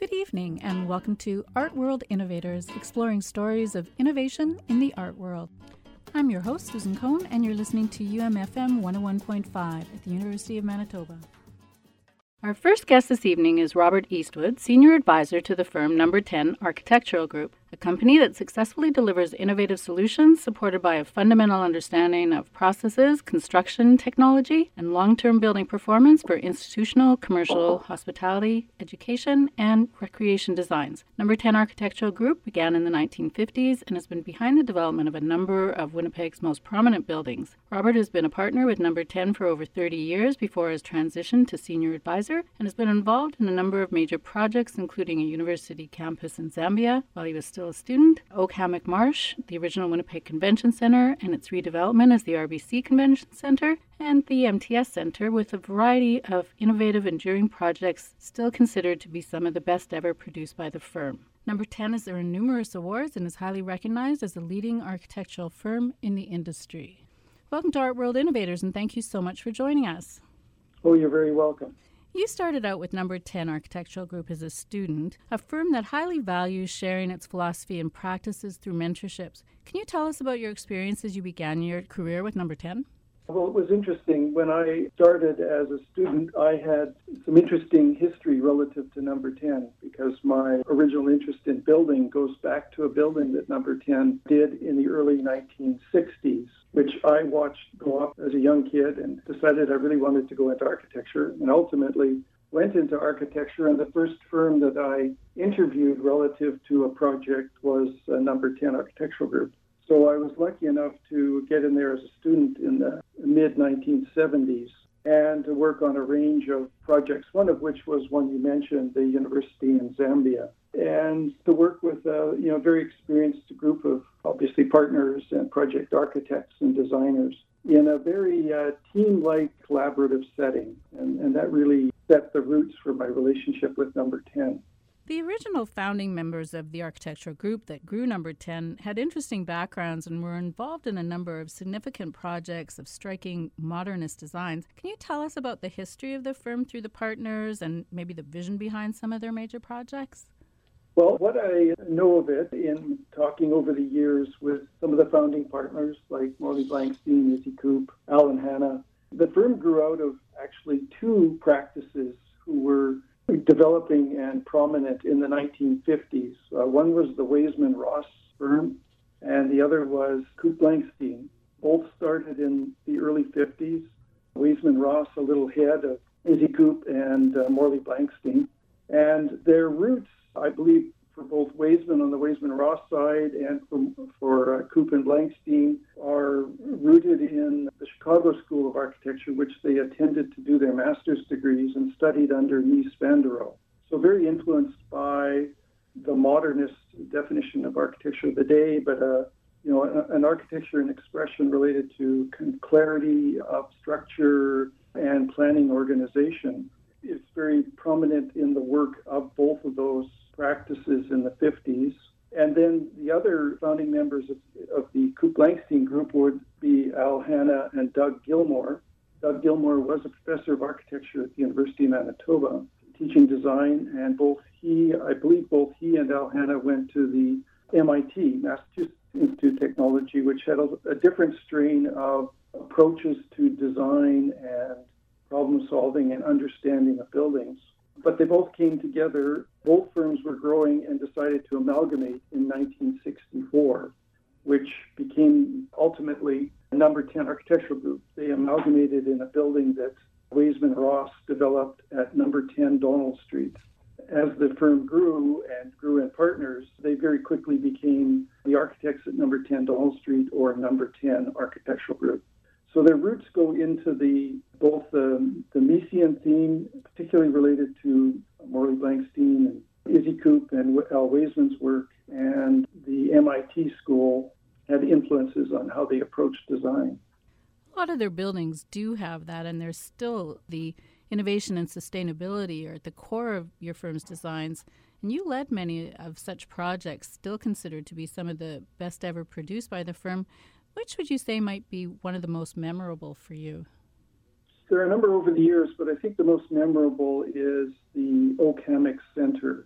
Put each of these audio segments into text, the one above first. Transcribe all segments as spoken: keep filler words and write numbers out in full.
Good evening and welcome to Art World Innovators, exploring stories of innovation in the art world. I'm your host, Susan Cohn, and you're listening to U M F M one oh one point five at the University of Manitoba. Our first guest this evening is Robert Eastwood, Senior Advisor to the firm Number ten Architectural Group, a company that successfully delivers innovative solutions supported by a fundamental understanding of processes, construction technology, and long-term building performance for institutional, commercial, hospitality, education, and recreation designs. Number ten Architectural Group began in the nineteen fifties and has been behind the development of a number of Winnipeg's most prominent buildings. Robert has been a partner with Number ten for over thirty years before his transition to Senior Advisor, and has been involved in a number of major projects, including a university campus in Zambia while he was still a student, Oak Hammock Marsh, the original Winnipeg Convention Centre and its redevelopment as the R B C Convention Centre, and the M T S Centre, with a variety of innovative, enduring projects still considered to be some of the best ever produced by the firm. Number ten has earned numerous awards and is highly recognized as a leading architectural firm in the industry. Welcome to Art World Innovators, and thank you so much for joining us. Oh, you're very welcome. You started out with Number ten Architectural Group as a student, a firm that highly values sharing its philosophy and practices through mentorships. Can you tell us about your experience as you began your career with Number ten? Well, it was interesting. When I started as a student, I had some interesting history relative to Number ten because my original interest in building goes back to a building that Number ten did in the early nineteen sixties, which I watched go up as a young kid and decided I really wanted to go into architecture, and ultimately went into architecture. And the first firm that I interviewed relative to a project was uh, Number ten Architectural Group. So I was lucky enough to get in there as a student in the mid nineteen seventies and to work on a range of projects, one of which was one you mentioned, the university in Zambia, and to work with a you know, very experienced group of obviously partners and project architects and designers in a very uh, team-like collaborative setting. And, and that really set the roots for my relationship with Number ten. The original founding members of the architectural group that grew Number ten had interesting backgrounds and were involved in a number of significant projects of striking modernist designs. Can you tell us about the history of the firm through the partners and maybe the vision behind some of their major projects? Well, what I know of it in talking over the years with some of the founding partners like Morley Blankstein, Izzy Coop, Alan Hanna, the firm grew out of actually two practices who were developing and prominent in the nineteen fifties. Uh, one was the Weisman Ross firm, and the other was Coop Blankstein. Both started in the early fifties. Weisman Ross a little ahead of Izzy Coop and uh, Morley Blankstein. And their roots, I believe, for both Weisman on the Weisman Ross side and for, for uh, Coop and Blankstein, are rooted in the Chicago School of Architecture, which they attended to do their master's degrees and studied under Mies van der Rohe. So very influenced by the modernist definition of architecture of the day, but uh, you know, an architecture and expression related to clarity of structure and planning organization. It's very prominent in the work of both of those practices in the fifties. And then the other founding members of, of the Coop Blankstein group would be Al Hanna and Doug Gilmore. Doug Gilmore was a professor of architecture at the University of Manitoba, teaching design, and both he, I believe both he and Al Hanna went to the M I T, Massachusetts Institute of Technology, which had a, a different strain of approaches to design and problem solving and understanding of buildings. But they both came together. Both firms were growing and decided to amalgamate in nineteen sixty-four, which became ultimately Number ten Architectural Group. They amalgamated in a building that Weisman Ross developed at Number ten Donald Street. As the firm grew and grew in partners, they very quickly became the architects at Number ten Donald Street or Number ten Architectural Group. So their roots go into the both the, the Miesian theme, particularly related to Morley Blankstein and Izzy Coop and Al Weisman's work, and the M I T school had influences on how they approached design. A lot of their buildings do have that, and there's still the innovation and sustainability are at the core of your firm's designs. And you led many of such projects, still considered to be some of the best ever produced by the firm. Which would you say might be one of the most memorable for you? There are a number over the years, but I think the most memorable is the Oak Hammock Center.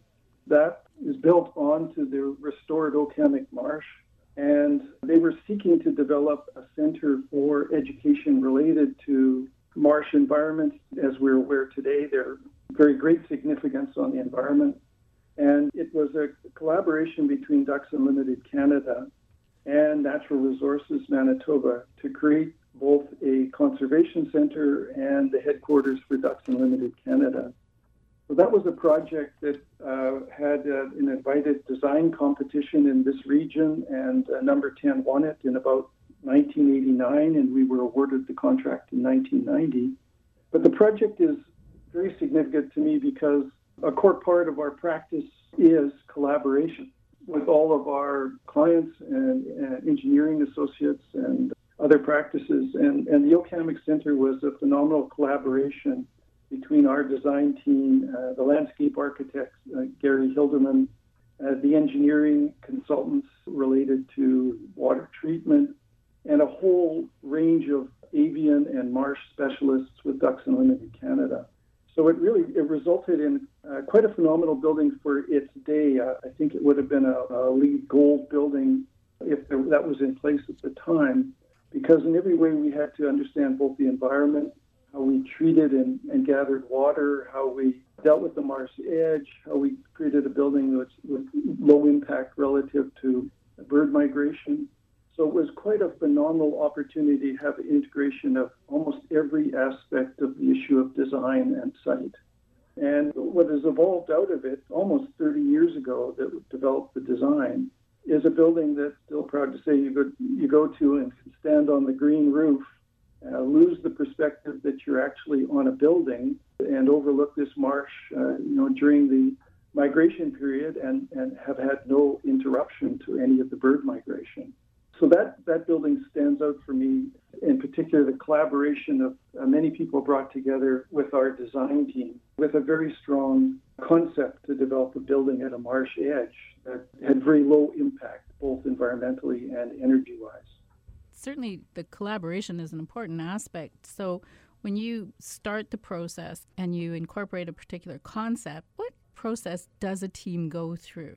That is built onto the restored Okemuk Marsh, and they were seeking to develop a center for education related to marsh environments. As we're aware today, they're very great significance on the environment. And it was a collaboration between Ducks Unlimited Canada and Natural Resources Manitoba to create both a conservation center and the headquarters for Ducks Unlimited Canada. So that was a project that uh, had uh, an invited design competition in this region, and uh, Number ten won it in about nineteen eighty-nine, and we were awarded the contract in nineteen ninety. But the project is very significant to me because a core part of our practice is collaboration with all of our clients and, and engineering associates and other practices. And, and the Okemuk Center was a phenomenal collaboration between our design team, uh, the landscape architects, uh, Gary Hilderman, uh, the engineering consultants related to water treatment, and a whole range of avian and marsh specialists with Ducks Unlimited Canada. So it really it resulted in uh, quite a phenomenal building for its day. Uh, I think it would have been a, a LEED Gold building if there, that was in place at the time, because in every way we had to understand both the environment, how we treated and, and gathered water, how we dealt with the marsh edge, how we created a building with, with low impact relative to bird migration. So it was quite a phenomenal opportunity to have an integration of almost every aspect of the issue of design and site. And what has evolved out of it almost thirty years ago that we developed the design is a building that's still proud to say you go, you go to and stand on the green roof, uh, lose the perspective that you're actually on a building and overlook this marsh uh, you know, during the migration period and, and have had no interruption to any of the bird migration. So that, that building stands out for me, in particular the collaboration of uh, many people brought together with our design team with a very strong concept to develop a building at a marsh edge that had very low impact, both environmentally and energy-wise. Certainly the collaboration is an important aspect. So when you start the process and you incorporate a particular concept, what process does a team go through?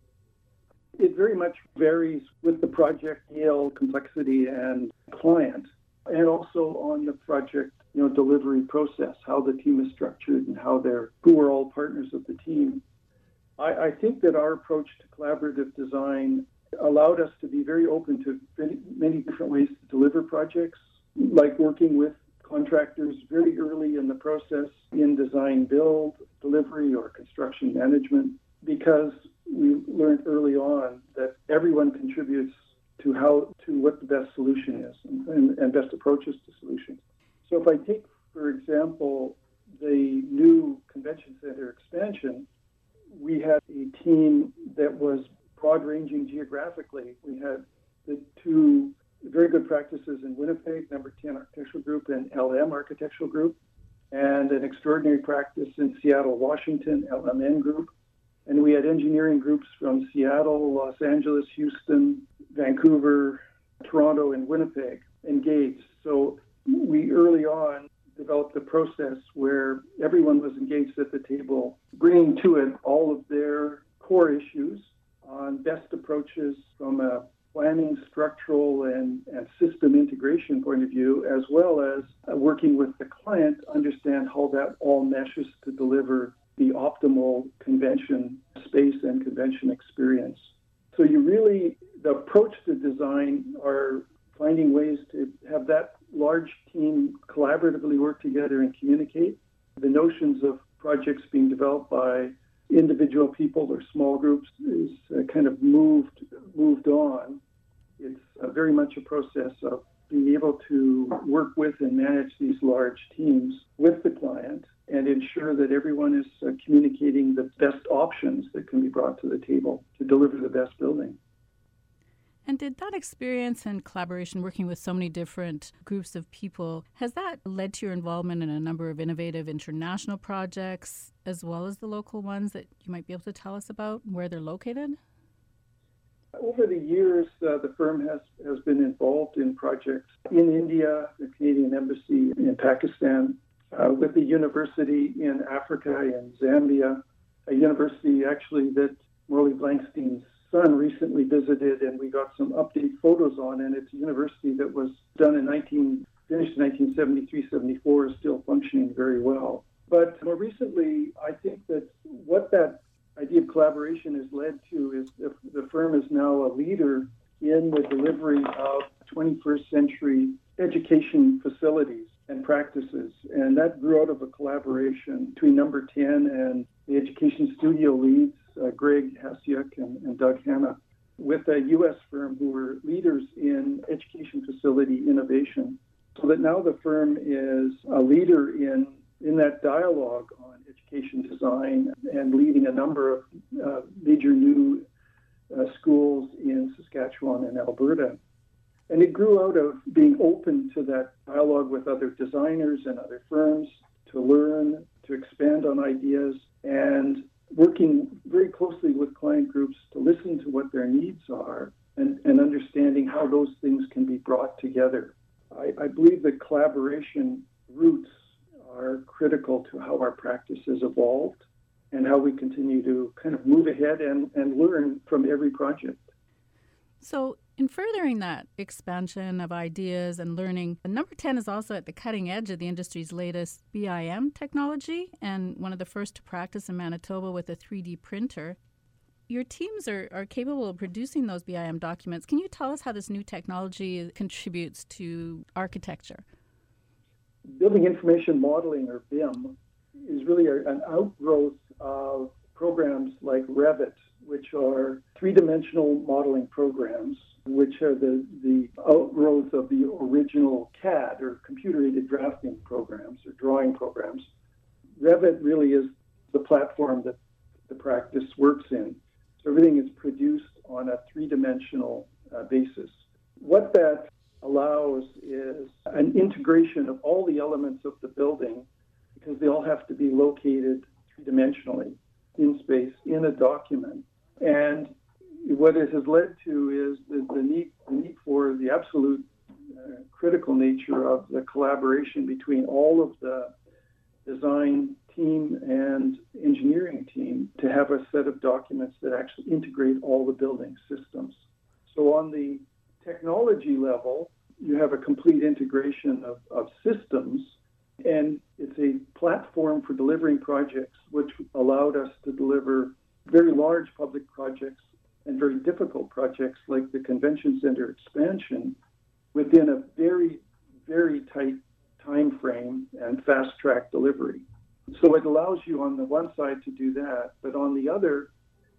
It very much varies with the project scale, complexity, and client, and also on the project, you know, delivery process, how the team is structured and how they're, who are all partners of the team. I, I think that our approach to collaborative design allowed us to be very open to many, many different ways to deliver projects, like working with contractors very early in the process in design, build, delivery, or construction management, because we learned early on that everyone contributes to how to what the best solution is and, and best approaches to solutions. So if I take, for example, the new convention center expansion, we had a team that was broad-ranging geographically. We had the two very good practices in Winnipeg, Number ten Architectural Group and L M Architectural Group, and an extraordinary practice in Seattle, Washington, L M N Group. And we had engineering groups from Seattle, Los Angeles, Houston, Vancouver, Toronto, and Winnipeg engaged. So we early on developed a process where everyone was engaged at the table, bringing to it all of their core issues on best approaches from a planning, structural, and, and system integration point of view, as well as uh, working with the client to understand how that all meshes to deliver the optimal convention space and convention experience. So you really, the approach to design are finding ways to have that large team collaboratively work together and communicate. The notions of projects being developed by individual people or small groups is uh, kind of moved moved on. It's uh, very much a process of being able to work with and manage these large teams with the client and ensure that everyone is uh, communicating the best options that can be brought to the table to deliver the best building. And did that experience and collaboration working with so many different groups of people, has that led to your involvement in a number of innovative international projects as well as the local ones that you might be able to tell us about, where they're located? Over the years, uh, the firm has, has been involved in projects in India, the Canadian Embassy in Pakistan, uh, with the university in Africa, in Zambia, a university actually that Morley Blankstein's son recently visited, and we got some update photos on, and it's a university that was done in nineteen finished in nineteen seventy-three seventy-four, is still functioning very well. But more recently, I think that what that idea of collaboration has led to is the, the firm is now a leader in the delivery of twenty-first century education facilities and practices. And that grew out of a collaboration between Number ten and the education studio leads, uh, Greg Hasiuk and, and Doug Hanna, with a U S firm who were leaders in education facility innovation. So that now the firm is a leader in, in that dialogue on education design and leading a number of uh, major new uh, schools in Saskatchewan and Alberta. And it grew out of being open to that dialogue with other designers and other firms to learn, to expand on ideas, and working very closely with client groups to listen to what their needs are and, and understanding how those things can be brought together. I, I believe that collaboration roots are critical to how our practice has evolved and how we continue to kind of move ahead and, and learn from every project. So in furthering that expansion of ideas and learning, Number ten is also at the cutting edge of the industry's latest B I M technology and one of the first to practice in Manitoba with a three D printer. Your teams are, are capable of producing those B I M documents. Can you tell us how this new technology contributes to architecture? Building Information Modeling, or B I M, is really a, an outgrowth of programs like Revit, which are three-dimensional modeling programs, which are the, the outgrowth of the original C A D, or computer-aided drafting programs, or drawing programs. Revit really is the platform that the practice works in. So everything is produced on a three-dimensional uh, basis. What that allows is an integration of all the elements of the building, because they all have to be located three-dimensionally in space in a document. And what it has led to is the, the, need, the need for the absolute uh, critical nature of the collaboration between all of the design team and engineering team to have a set of documents that actually integrate all the building systems. So on the technology level, you have a complete integration of, of systems, and it's a platform for delivering projects, which allowed us to deliver very large public projects and very difficult projects like the convention center expansion within a very, very tight time frame and fast-track delivery. So it allows you on the one side to do that, but on the other,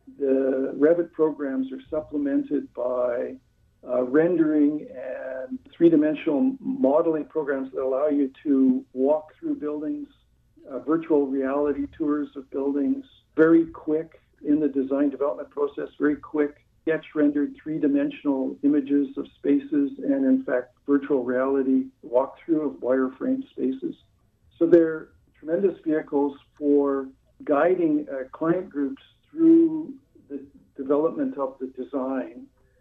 the Revit programs are supplemented by uh, rendering and three-dimensional modeling programs that allow you to walk through buildings, uh, virtual reality tours of buildings, very quick in the design development process, very quick sketch-rendered three-dimensional images of spaces, and in fact, virtual reality walkthrough of wireframe spaces. So they're tremendous vehicles for guiding uh, client groups through the development of the design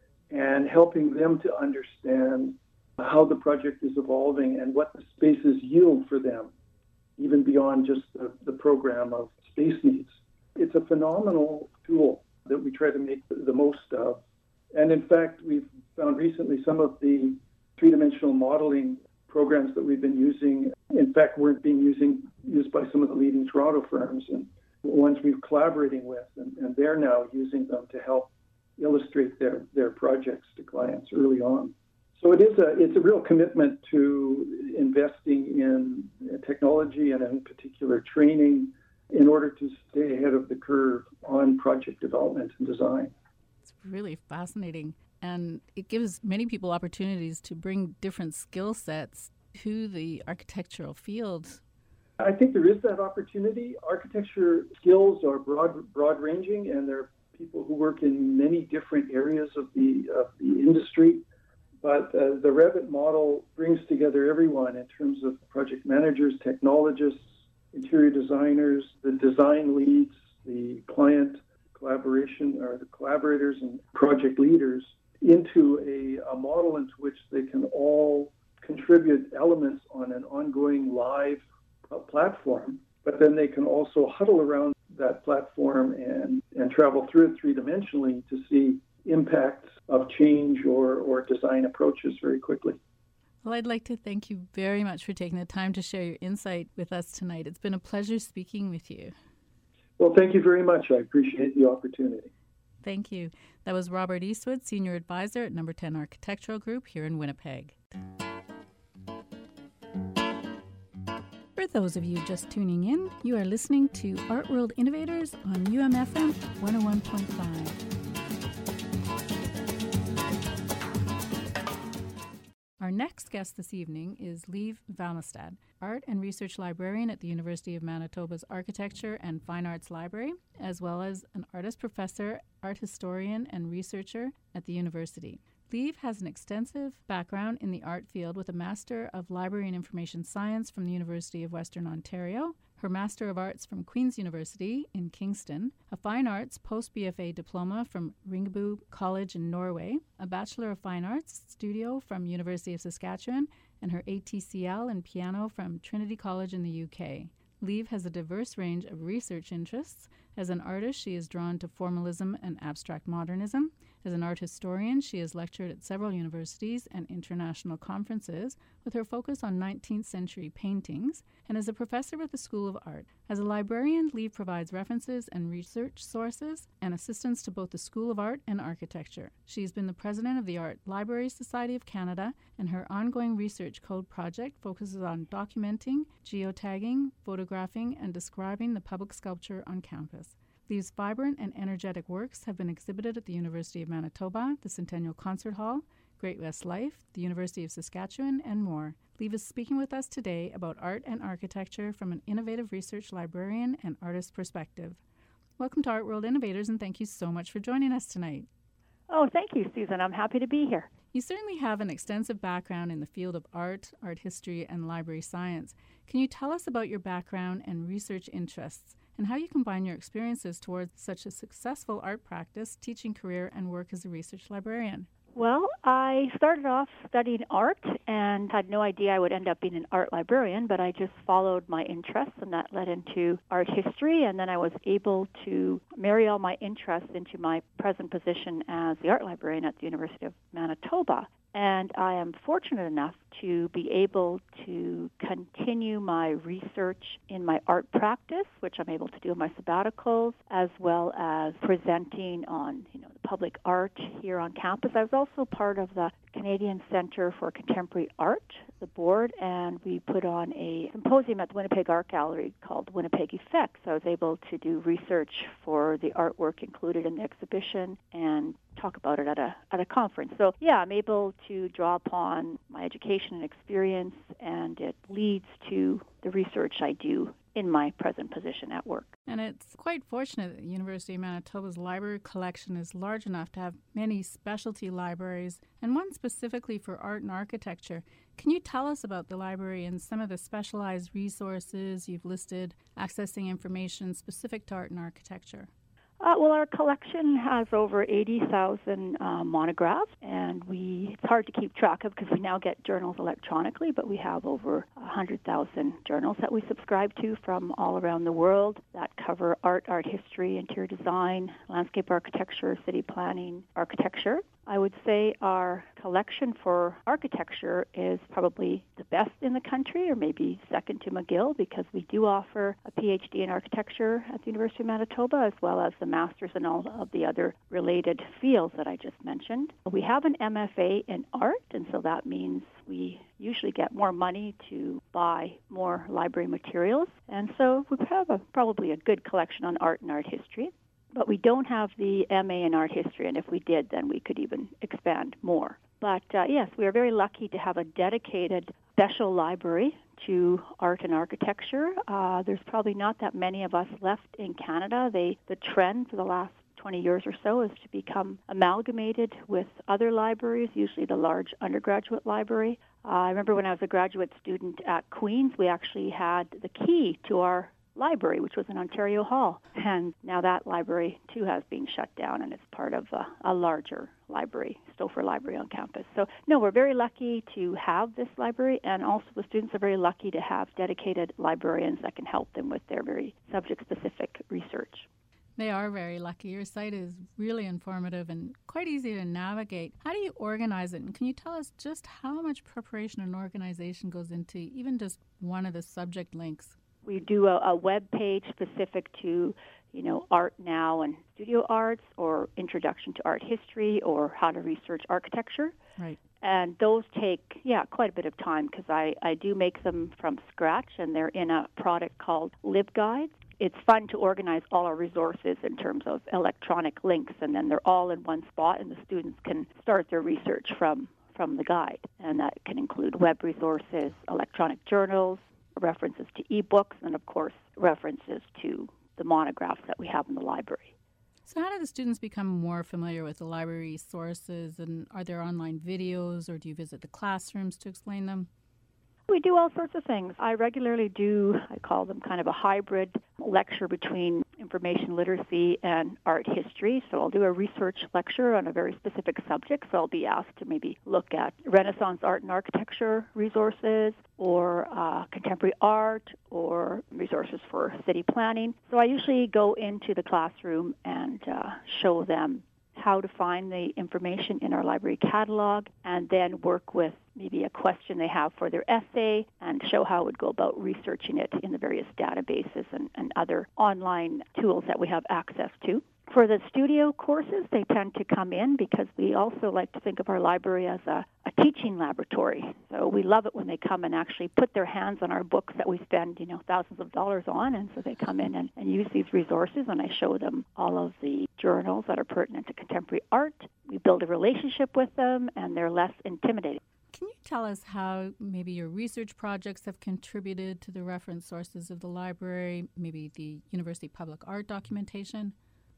and helping them to understand how the project is evolving and what the spaces yield for them, even beyond just the, the program of space needs. It's a phenomenal tool that we try to make the most of. And in fact, we've found recently some of the three-dimensional modeling programs that we've been using, in fact, weren't being using, used by some of the leading Toronto firms and ones we're collaborating with, and, and they're now using them to help illustrate their, their projects to clients early on. So it is a it's a real commitment to investing in technology and in particular training in order to stay ahead of the curve on project development and design. It's really fascinating, and it gives many people opportunities to bring different skill sets to the architectural field. I think there is that opportunity. Architecture skills are broad, broad-ranging, and there are people who work in many different areas of the, of the industry. But uh, the Revit model brings together everyone in terms of project managers, technologists, interior designers, the design leads, the client collaboration, or the collaborators and project leaders into a, a model into which they can all contribute elements on an ongoing live uh, platform, but then they can also huddle around that platform form and, and travel through it three-dimensionally to see impacts of change or, or design approaches very quickly. Well, I'd like to thank you very much for taking the time to share your insight with us tonight. It's been a pleasure speaking with you. Well, thank you very much. I appreciate the opportunity. Thank you. That was Robert Eastwood, Senior Advisor at Number ten Architectural Group here in Winnipeg. For those of you just tuning in, you are listening to Art World Innovators on U M F M one oh one point five. Our next guest this evening is Lieve Valmestad, Art and Research Librarian at the University of Manitoba's Architecture and Fine Arts Library, as well as an artist professor, art historian, and researcher at the university. Lieve has an extensive background in the art field with a Master of Library and Information Science from the University of Western Ontario, her Master of Arts from Queen's University in Kingston, a Fine Arts post-B F A diploma from Ringabu College in Norway, a Bachelor of Fine Arts studio from University of Saskatchewan, and her A T C L in piano from Trinity College in the U K. Lieve has a diverse range of research interests. As an artist, she is drawn to formalism and abstract modernism. As an art historian, she has lectured at several universities and international conferences with her focus on nineteenth century paintings, and as a professor with the School of Art. As a librarian, Lieve provides references and research sources and assistance to both the School of Art and Architecture. She has been the president of the Art Library Society of Canada, and her ongoing research code project focuses on documenting, geotagging, photographing, and describing the public sculpture on campus. Lieve's vibrant and energetic works have been exhibited at the University of Manitoba, the Centennial Concert Hall, Great West Life, the University of Saskatchewan, and more. Lieve is speaking with us today about art and architecture from an innovative research librarian and artist perspective. Welcome to Art World Innovators, and thank you so much for joining us tonight. Oh, thank you, Susan. I'm happy to be here. You certainly have an extensive background in the field of art, art history, and library science. Can you tell us about your background and research interests, and how you combine your experiences towards such a successful art practice, teaching career, and work as a research librarian? Well, I started off studying art and had no idea I would end up being an art librarian, but I just followed my interests, and that led into art history, and then I was able to marry all my interests into my present position as the art librarian at the University of Manitoba. And I am fortunate enough to be able to continue my research in my art practice, which I'm able to do in my sabbaticals, as well as presenting on, you know, the public art here on campus. I was also part of the Canadian Centre for Contemporary Art, the board, and we put on a symposium at the Winnipeg Art Gallery called Winnipeg Effects. I was able to do research for the artwork included in the exhibition and talk about it at a at a conference. So yeah, I'm able to draw upon my education and experience, and it leads to the research I do in my present position at work. And it's quite fortunate that the University of Manitoba's library collection is large enough to have many specialty libraries, and one specifically for art and architecture. Can you tell us about the library and some of the specialized resources you've listed, accessing information specific to art and architecture? Uh, well, our collection has over eighty thousand uh, monographs, and we it's hard to keep track of because we now get journals electronically, but we have over one hundred thousand journals that we subscribe to from all around the world that cover art, art history, interior design, landscape architecture, city planning, architecture. I would say our collection for architecture is probably the best in the country, or maybe second to McGill, because we do offer a P H D in architecture at the University of Manitoba, as well as the master's in all of the other related fields that I just mentioned. We have an M F A in art, and so that means we usually get more money to buy more library materials, and so we have a, probably a good collection on art and art history. But we don't have the M A in art history, and if we did, then we could even expand more. But uh, yes, we are very lucky to have a dedicated special library to art and architecture. Uh, there's probably not that many of us left in Canada. They, the trend for the last twenty years or so is to become amalgamated with other libraries, usually the large undergraduate library. Uh, I remember when I was a graduate student at Queen's, we actually had the key to our library, which was in Ontario Hall. And now that library, too, has been shut down, and it's part of a, a larger library, Stouffer Library on campus. So, no, we're very lucky to have this library, and also the students are very lucky to have dedicated librarians that can help them with their very subject-specific research. They are very lucky. Your site is really informative and quite easy to navigate. How do you organize it? And can you tell us just how much preparation and organization goes into even just one of the subject links? We do a, a web page specific to, you know, art now and studio arts, or introduction to art history, or how to research architecture. Right. And those take, yeah, quite a bit of time because I, I do make them from scratch, and they're in a product called LibGuide. It's fun to organize all our resources in terms of electronic links, and then they're all in one spot, and the students can start their research from, from the guide. And that can include web resources, electronic journals, references to ebooks, and, of course, references to the monographs that we have in the library. So how do the students become more familiar with the library sources, and are there online videos, or do you visit the classrooms to explain them? We do all sorts of things. I regularly do, I call them kind of a hybrid lecture between information literacy and art history. So I'll do a research lecture on a very specific subject. So I'll be asked to maybe look at Renaissance art and architecture resources, or uh, contemporary art, or resources for city planning. So I usually go into the classroom and uh, show them how to find the information in our library catalog, and then work with maybe a question they have for their essay, and show how I would go about researching it in the various databases and, and other online tools that we have access to. For the studio courses, they tend to come in because we also like to think of our library as a, a teaching laboratory. So we love it when they come and actually put their hands on our books that we spend, you know, thousands of dollars on. And so they come in and, and use these resources, and I show them all of the journals that are pertinent to contemporary art. We build a relationship with them, and they're less intimidating. Can you tell us how maybe your research projects have contributed to the reference sources of the library, maybe the University Public Art documentation?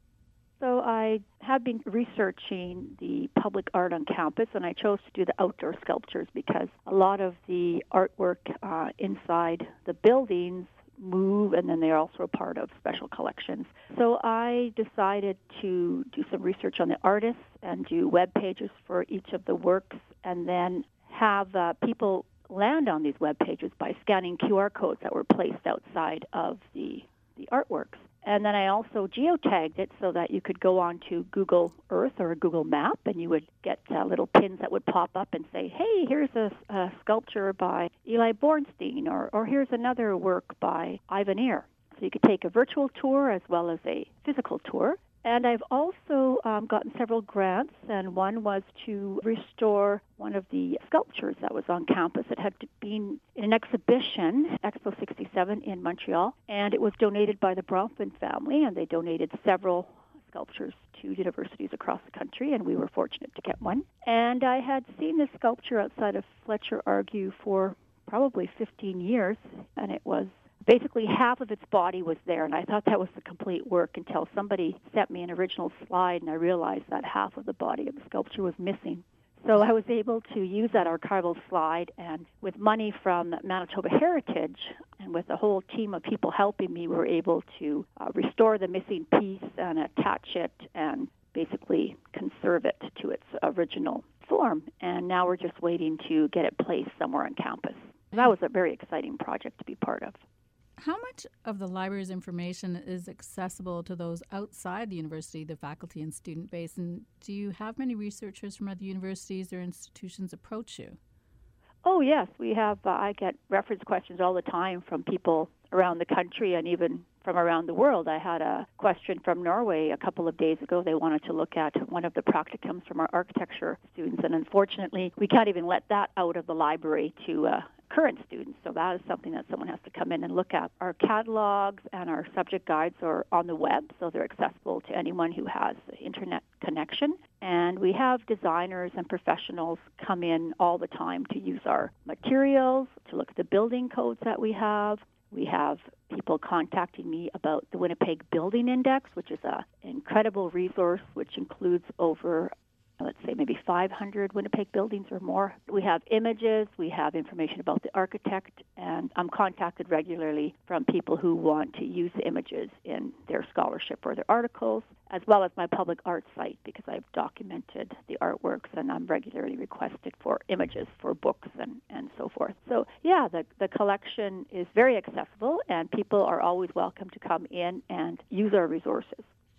So I have been researching the public art on campus, and I chose to do the outdoor sculptures because a lot of the artwork uh, inside the buildings move, and then they're also a part of special collections. So I decided to do some research on the artists and do web pages for each of the works, and then have uh, people land on these web pages by scanning Q R codes that were placed outside of the, the artworks. And then I also geotagged it so that you could go on to Google Earth or a Google Map, and you would get uh, little pins that would pop up and say, hey, here's a, a sculpture by Eli Bornstein, or, or here's another work by Ivan Eyre. So you could take a virtual tour as well as a physical tour. And I've also um, gotten several grants, and one was to restore one of the sculptures that was on campus. It had been in an exhibition, Expo sixty-seven in Montreal, and it was donated by the Bronfman family, and they donated several sculptures to universities across the country, and we were fortunate to get one. And I had seen this sculpture outside of Fletcher Argue for probably fifteen years, and it was basically half of its body was there, and I thought that was the complete work until somebody sent me an original slide, and I realized that half of the body of the sculpture was missing. So I was able to use that archival slide, and with money from Manitoba Heritage and with a whole team of people helping me, we were able to uh, restore the missing piece and attach it and basically conserve it to its original form. And now we're just waiting to get it placed somewhere on campus. That was a very exciting project to be part of. How much of the library's information is accessible to those outside the university, the faculty and student base? And do you have many researchers from other universities or institutions approach you? Oh, yes. We have, uh, I get reference questions all the time from people around the country and even from around the world. I had a question from Norway a couple of days ago. They wanted to look at one of the practicums from our architecture students, and unfortunately, we can't even let that out of the library to uh, current students. So that is something that someone has to come in and look at. Our catalogs and our subject guides are on the web, so they're accessible to anyone who has the internet connection. And we have designers and professionals come in all the time to use our materials, to look at the building codes that we have. We have people contacting me about the Winnipeg Building Index, which is an incredible resource which includes over, let's say, maybe five hundred Winnipeg buildings or more. We have images, we have information about the architect, and I'm contacted regularly from people who want to use the images in their scholarship or their articles, as well as my public art site, because I've documented the artworks, and I'm regularly requested for images for books and, and so forth. So, yeah, the, the collection is very accessible, and people are always welcome to come in and use our resources.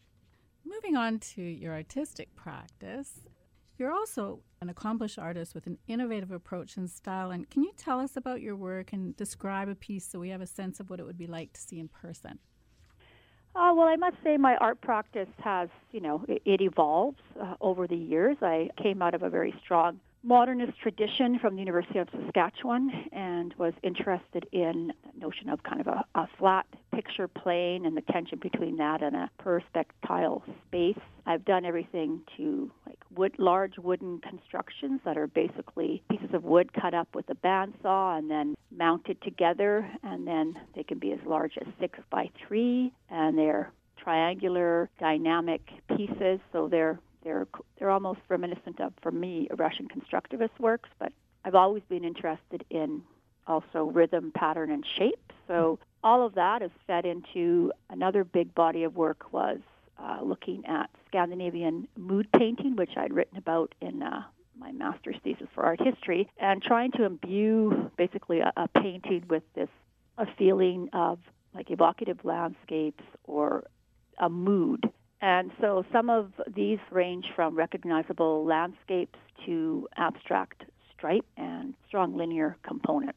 Moving on to your artistic practice, you're also an accomplished artist with an innovative approach and style. And can you tell us about your work and describe a piece so we have a sense of what it would be like to see in person? Uh, well, I must say my art practice has, you know, it, it evolves uh, over the years. I came out of a very strong modernist tradition from the University of Saskatchewan and was interested in the notion of kind of a, a flat picture plane and the tension between that and a perspectile space. I've done everything to like wood, large wooden constructions that are basically pieces of wood cut up with a bandsaw and then mounted together, and then they can be as large as six by three, and they're triangular, dynamic pieces, so they're They're they're almost reminiscent of, for me, Russian constructivist works, but I've always been interested in also rhythm, pattern, and shape. So all of that is fed into another big body of work was uh, looking at Scandinavian mood painting, which I'd written about in uh, my master's thesis for art history, and trying to imbue basically a, a painting with this a feeling of like evocative landscapes or a mood. And so some of these range from recognizable landscapes to abstract stripe and strong linear component.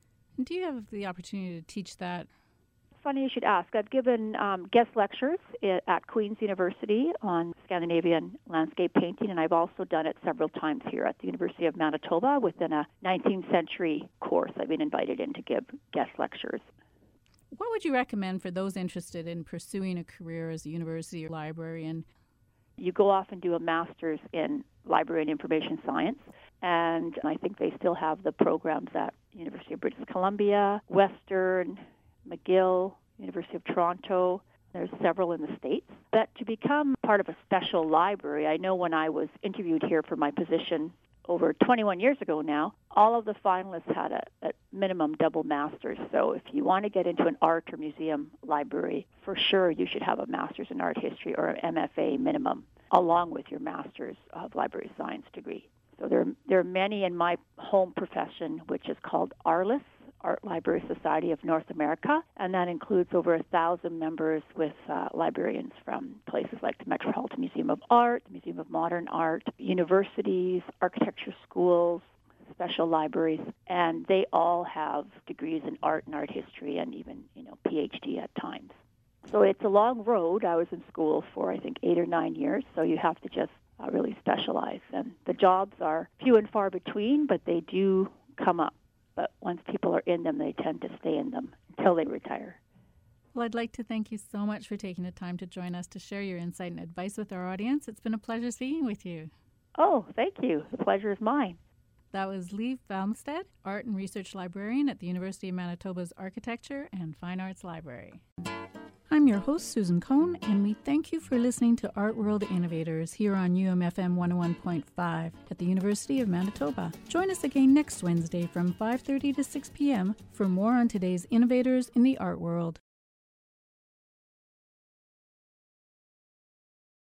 Do you have the opportunity to teach that? Funny you should ask. I've given um, guest lectures at Queen's University on Scandinavian landscape painting, and I've also done it several times here at the University of Manitoba within a nineteenth century course. I've been invited in to give guest lectures. What would you recommend for those interested in pursuing a career as a university librarian? You go off and do a master's in library and information science, and I think they still have the programs at University of British Columbia, Western, McGill, University of Toronto. There's several in the States. But to become part of a special library, I know when I was interviewed here for my position over twenty-one years ago now, all of the finalists had a, a minimum double master's. So if you want to get into an art or museum library, for sure you should have a master's in art history or an M F A minimum, along with your master's of library science degree. So there, there are many in my home profession, which is called ARLIS, Art Library Society of North America, and that includes over a thousand members with uh, librarians from places like the Metropolitan Museum of Art, the Museum of Modern Art, universities, architecture schools, special libraries, and they all have degrees in art and art history and even, you know, PhD at times. So it's a long road. I was in school for, I think, eight or nine years, so you have to just uh, really specialize. And the jobs are few and far between, but they do come up. But once people are in them, they tend to stay in them until they retire. Well, I'd like to thank you so much for taking the time to join us to share your insight and advice with our audience. It's been a pleasure speaking with you. Oh, thank you. The pleasure is mine. That was Lieve Valmstad, Art and Research Librarian at the University of Manitoba's Architecture and Fine Arts Library. I'm your host, Susan Cohn, and we thank you for listening to Art World Innovators here on U M F M one oh one point five at the University of Manitoba. Join us again next Wednesday from five thirty to six p.m. for more on today's innovators in the art world.